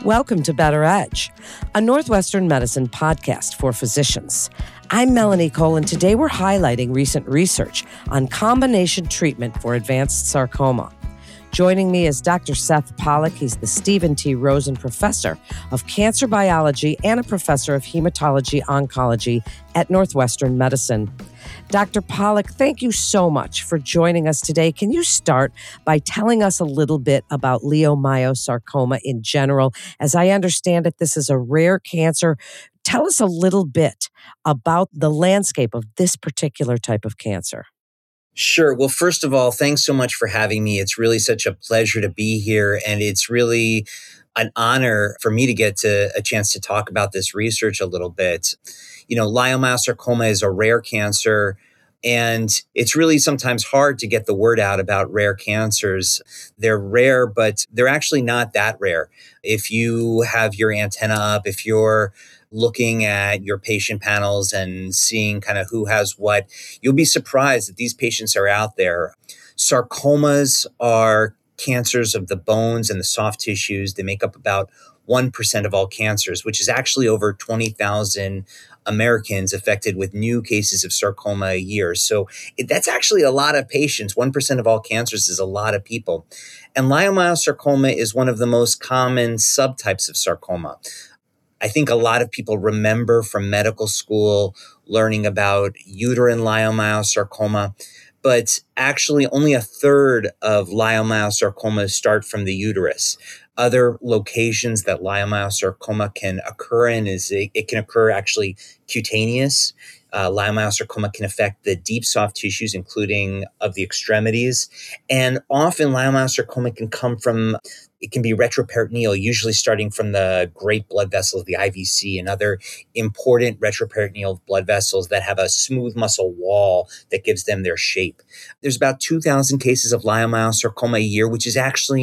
Welcome to Better Edge, a Northwestern medicine podcast for physicians. I'm Melanie Cole, and today we're highlighting recent research on combination treatment for advanced sarcoma. Joining me is Dr. Seth Pollack. He's the Stephen T. Rosen Professor of Cancer Biology and a Professor of Hematology Oncology at Northwestern Medicine. Dr. Pollack, thank you so much for joining us today. Can you start by telling us a little bit about leiomyosarcoma in general? As I understand it, this is a rare cancer. Tell us a little bit about the landscape of this particular type of cancer. Sure. Well, first of all, thanks so much for having me. It's really such a pleasure to be here. And it's really an honor for me to get a chance to talk about this research a little bit. Leiomyosarcoma is a rare cancer, and it's really sometimes hard to get the word out about rare cancers. They're rare, but they're actually not that rare. If you have your antenna up, if you're looking at your patient panels and seeing kind of who has what, you'll be surprised that these patients are out there. Sarcomas are cancers of the bones and the soft tissues. They make up about 1% of all cancers, which is actually over 20,000 Americans affected with new cases of sarcoma a year. So that's actually a lot of patients. 1% of all cancers is a lot of people. And leiomyosarcoma is one of the most common subtypes of sarcoma. I think a lot of people remember from medical school learning about uterine leiomyosarcoma, but actually only a third of leiomyosarcomas start from the uterus. Other locations that leiomyosarcoma can occur in is it can occur actually cutaneous. Leiomyosarcoma can affect the deep soft tissues, including of the extremities. And often leiomyosarcoma it can be retroperitoneal, usually starting from the great blood vessels, the IVC, and other important retroperitoneal blood vessels that have a smooth muscle wall that gives them their shape. There's about 2,000 cases of leiomyosarcoma a year, which is actually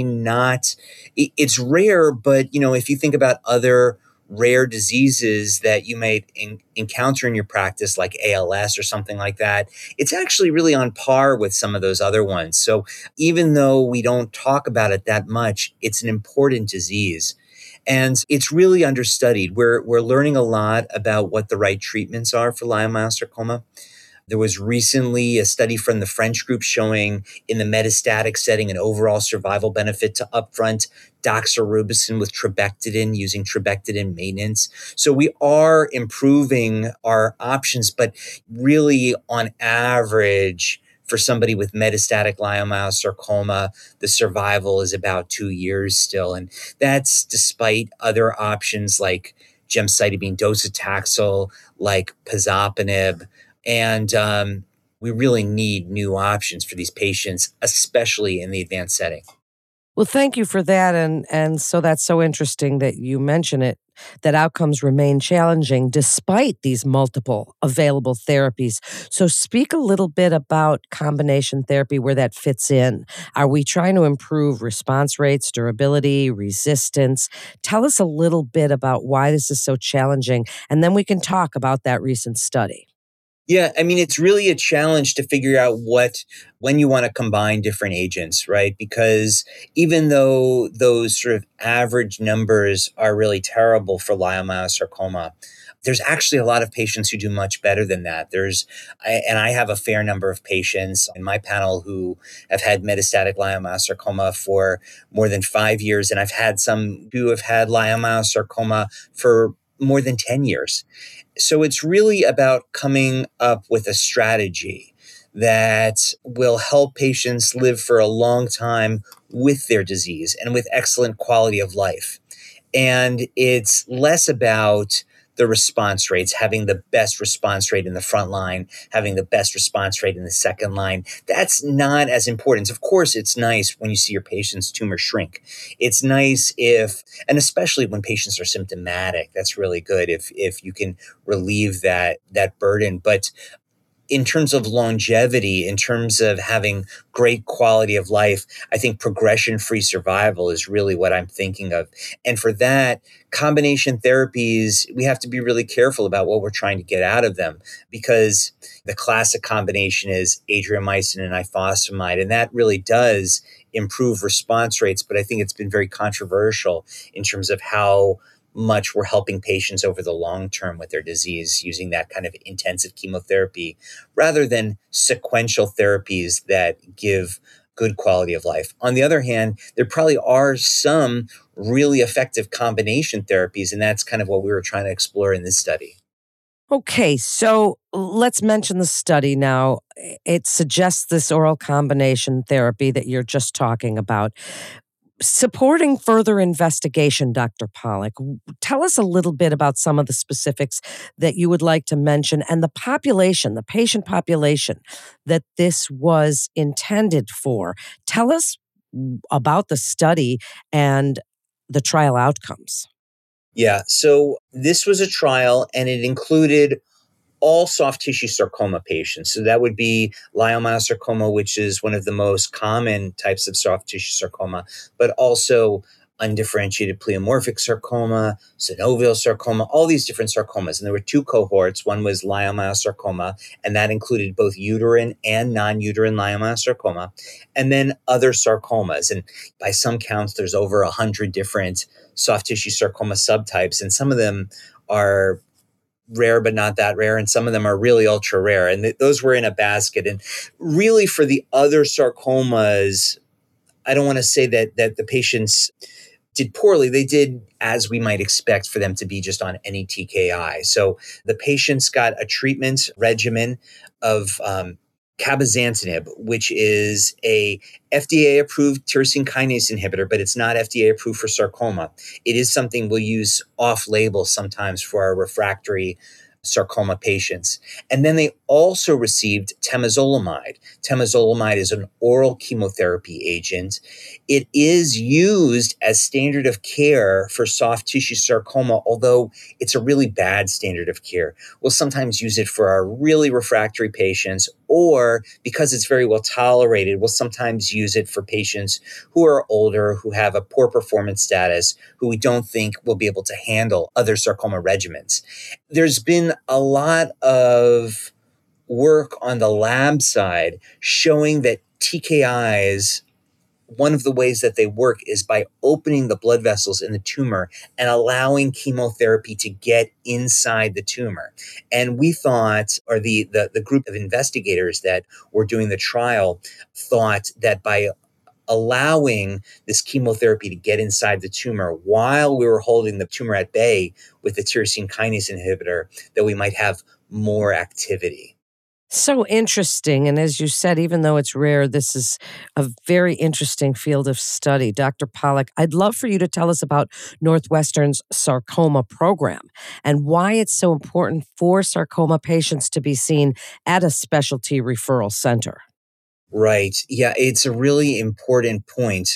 it's rare, but if you think about other rare diseases that you might encounter in your practice, like ALS or something like that, it's actually really on par with some of those other ones. So even though we don't talk about it that much, it's an important disease. And it's really understudied. We're learning a lot about what the right treatments are for leiomyosarcoma. There was recently a study from the French group showing in the metastatic setting an overall survival benefit to upfront doxorubicin with trabectedin, using trabectedin maintenance. So we are improving our options, but really on average, for somebody with metastatic leiomyosarcoma, the survival is about 2 years still. And that's despite other options like gemcitabine docetaxel, like pazopanib. And we really need new options for these patients, especially in the advanced setting. Well, thank you for that. And so that's so interesting that you mention it, that outcomes remain challenging despite these multiple available therapies. So speak a little bit about combination therapy, where that fits in. Are we trying to improve response rates, durability, resistance? Tell us a little bit about why this is so challenging, and then we can talk about that recent study. Yeah, it's really a challenge to figure out when you want to combine different agents, right? Because even though those sort of average numbers are really terrible for leiomyosarcoma, there's actually a lot of patients who do much better than that. I have a fair number of patients in my panel who have had metastatic leiomyosarcoma for more than 5 years, and I've had some who have had leiomyosarcoma for more than 10 years. So it's really about coming up with a strategy that will help patients live for a long time with their disease and with excellent quality of life. And it's less about the response rates, having the best response rate in the front line, having the best response rate in the second line. That's not as important. Of course, it's nice when you see your patient's tumor shrink. It's nice and especially when patients are symptomatic, that's really good if you can relieve that burden. But in terms of longevity, in terms of having great quality of life, I think progression-free survival is really what I'm thinking of. And for that, combination therapies, we have to be really careful about what we're trying to get out of them, because the classic combination is adriamycin and ifosfamide, and that really does improve response rates, but I think it's been very controversial in terms of how much we're helping patients over the long term with their disease using that kind of intensive chemotherapy rather than sequential therapies that give good quality of life. On the other hand, there probably are some really effective combination therapies, and that's kind of what we were trying to explore in this study. Okay, so let's mention the study now. It suggests this oral combination therapy that you're just talking about. Supporting further investigation, Dr. Pollack, tell us a little bit about some of the specifics that you would like to mention and the population, the patient population that this was intended for. Tell us about the study and the trial outcomes. Yeah, so this was a trial and it included all soft tissue sarcoma patients. So that would be leiomyosarcoma, which is one of the most common types of soft tissue sarcoma, but also undifferentiated pleomorphic sarcoma, synovial sarcoma, all these different sarcomas. And there were two cohorts. One was leiomyosarcoma, and that included both uterine and non-uterine leiomyosarcoma, and then other sarcomas. And by some counts, there's over 100 different soft tissue sarcoma subtypes, and some of them are rare but not that rare, and some of them are really ultra rare, and those were in a basket. And really, for the other sarcomas, I don't want to say that the patients did poorly. They did as we might expect for them to be just on any TKI. So the patients got a treatment regimen of cabozantinib, which is a FDA-approved tyrosine kinase inhibitor, but it's not FDA-approved for sarcoma. It is something we'll use off-label sometimes for our refractory sarcoma patients. And then they also received temozolomide. Temozolomide is an oral chemotherapy agent. It is used as standard of care for soft tissue sarcoma, although it's a really bad standard of care. We'll sometimes use it for our really refractory patients, or because it's very well tolerated, we'll sometimes use it for patients who are older, who have a poor performance status, who we don't think will be able to handle other sarcoma regimens. There's been a lot of work on the lab side showing that TKIs, one of the ways that they work is by opening the blood vessels in the tumor and allowing chemotherapy to get inside the tumor. And we thought, or the group of investigators that were doing the trial thought that by allowing this chemotherapy to get inside the tumor while we were holding the tumor at bay with the tyrosine kinase inhibitor, that we might have more activity. So interesting. And as you said, even though it's rare, this is a very interesting field of study. Dr. Pollack, I'd love for you to tell us about Northwestern's sarcoma program and why it's so important for sarcoma patients to be seen at a specialty referral center. Right. Yeah, it's a really important point.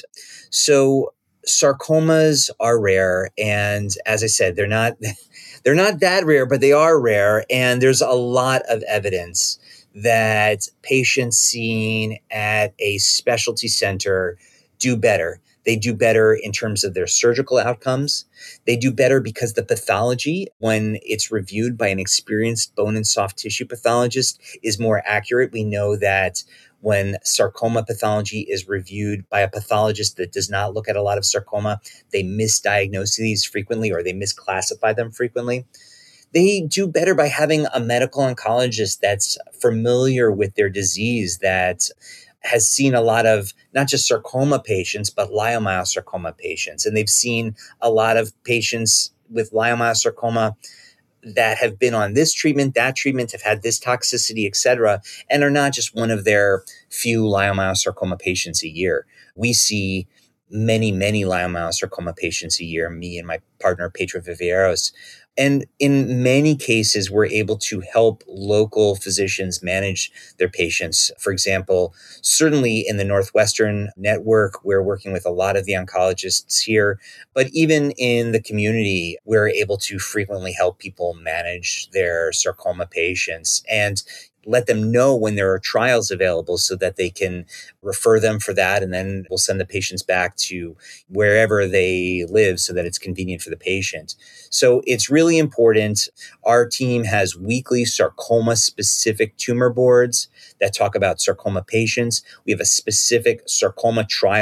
So sarcomas are rare, and as I said, they're not that rare, but they are rare, and there's a lot of evidence that patients seen at a specialty center do better. They do better in terms of their surgical outcomes. They do better because the pathology, when it's reviewed by an experienced bone and soft tissue pathologist, is more accurate. We know that when sarcoma pathology is reviewed by a pathologist that does not look at a lot of sarcoma, they misdiagnose these frequently, or they misclassify them frequently. They do better by having a medical oncologist that's familiar with their disease, that has seen a lot of not just sarcoma patients, but leiomyosarcoma patients. And they've seen a lot of patients with leiomyosarcoma that have been on this treatment, that treatment, have had this toxicity, et cetera, and are not just one of their few leiomyosarcoma patients a year. We see many, many leiomyosarcoma patients a year, me and my partner, Pedro Viveiros. And in many cases, we're able to help local physicians manage their patients. For example, certainly in the Northwestern network, we're working with a lot of the oncologists here, but even in the community, we're able to frequently help people manage their sarcoma patients. And let them know when there are trials available so that they can refer them for that. And then we'll send the patients back to wherever they live so that it's convenient for the patient. So it's really important. Our team has weekly sarcoma-specific tumor boards that talk about sarcoma patients. We have a specific sarcoma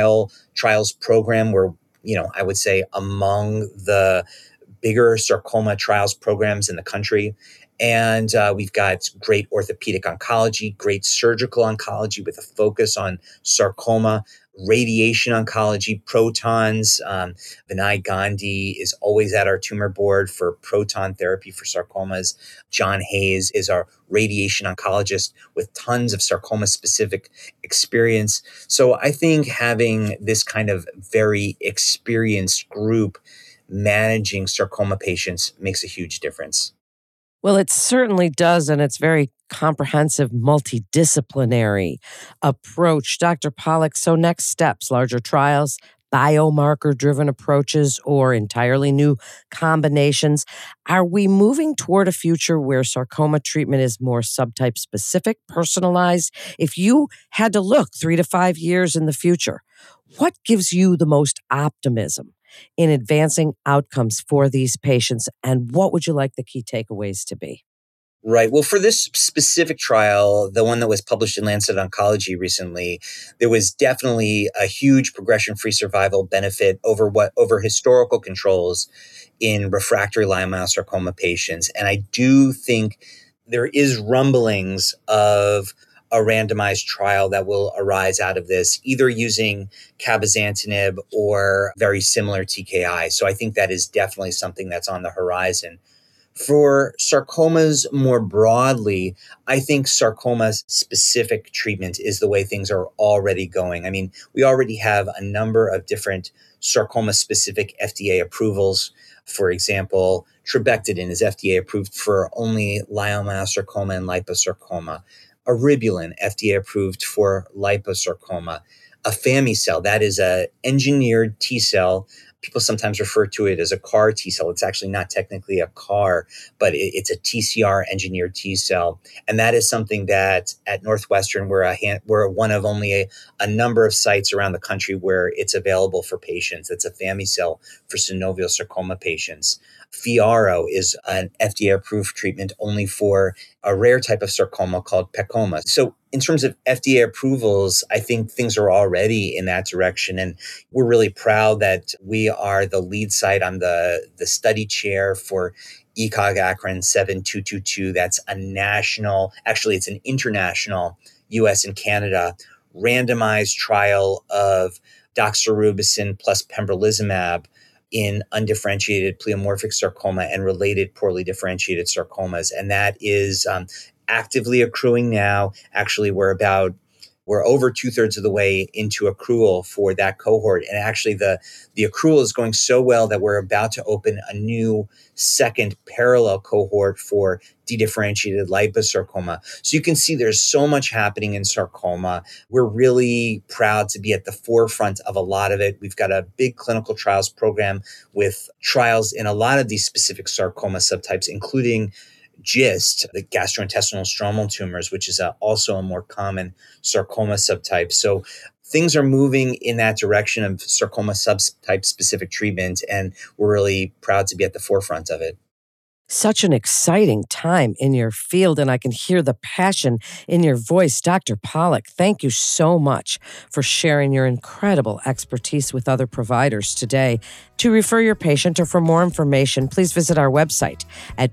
trials program where, I would say among the bigger sarcoma trials programs in the country. And we've got great orthopedic oncology, great surgical oncology with a focus on sarcoma, radiation oncology, protons. Vinay Gandhi is always at our tumor board for proton therapy for sarcomas. John Hayes is our radiation oncologist with tons of sarcoma-specific experience. So I think having this kind of very experienced group managing sarcoma patients makes a huge difference. Well, it certainly does, and it's very comprehensive, multidisciplinary approach. Dr. Pollack, so next steps, larger trials, biomarker-driven approaches, or entirely new combinations. Are we moving toward a future where sarcoma treatment is more subtype specific, personalized? If you had to look 3 to 5 years in the future, what gives you the most optimism in advancing outcomes for these patients, and what would you like the key takeaways to be? Right. Well, for this specific trial, the one that was published in Lancet Oncology recently, there was definitely a huge progression-free survival benefit over historical controls in refractory leiomyosarcoma patients. And I do think there is rumblings of a randomized trial that will arise out of this, either using cabozantinib or very similar TKI. So I think that is definitely something that's on the horizon. For sarcomas more broadly, I think sarcoma-specific treatment is the way things are already going. I mean, we already have a number of different sarcoma-specific FDA approvals. For example, trabectedin is FDA approved for only leiomyosarcoma and liposarcoma. Eribulin, FDA approved for liposarcoma. Afami-cel, that is an engineered T cell. People sometimes refer to it as a CAR T cell. It's actually not technically a CAR, but it's a TCR engineered T cell. And that is something that at Northwestern, we're one of only a number of sites around the country where it's available for patients. It's Afami-cel for synovial sarcoma patients. FYARRO is an FDA-approved treatment only for a rare type of sarcoma called PEComa. So in terms of FDA approvals, I think things are already in that direction. And we're really proud that we are the lead site. I'm the study chair for ECOG Akron 7222. That's it's an international US and Canada randomized trial of doxorubicin plus pembrolizumab in undifferentiated pleomorphic sarcoma and related poorly differentiated sarcomas. And that is actively accruing now. Actually, we're over 2/3 of the way into accrual for that cohort. And actually the accrual is going so well that we're about to open a new second parallel cohort for dedifferentiated liposarcoma. So you can see there's so much happening in sarcoma. We're really proud to be at the forefront of a lot of it. We've got a big clinical trials program with trials in a lot of these specific sarcoma subtypes, including GIST, the gastrointestinal stromal tumors, which is also a more common sarcoma subtype. So things are moving in that direction of sarcoma subtype specific treatment, and we're really proud to be at the forefront of it. Such an exciting time in your field, and I can hear the passion in your voice. Dr. Pollack, thank you so much for sharing your incredible expertise with other providers today. To refer your patient or for more information, please visit our website at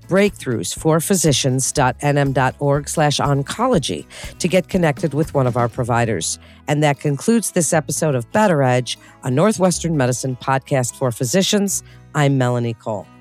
breakthroughsforphysicians.nm.org/oncology to get connected with one of our providers. And that concludes this episode of Better Edge, a Northwestern Medicine podcast for physicians. I'm Melanie Cole.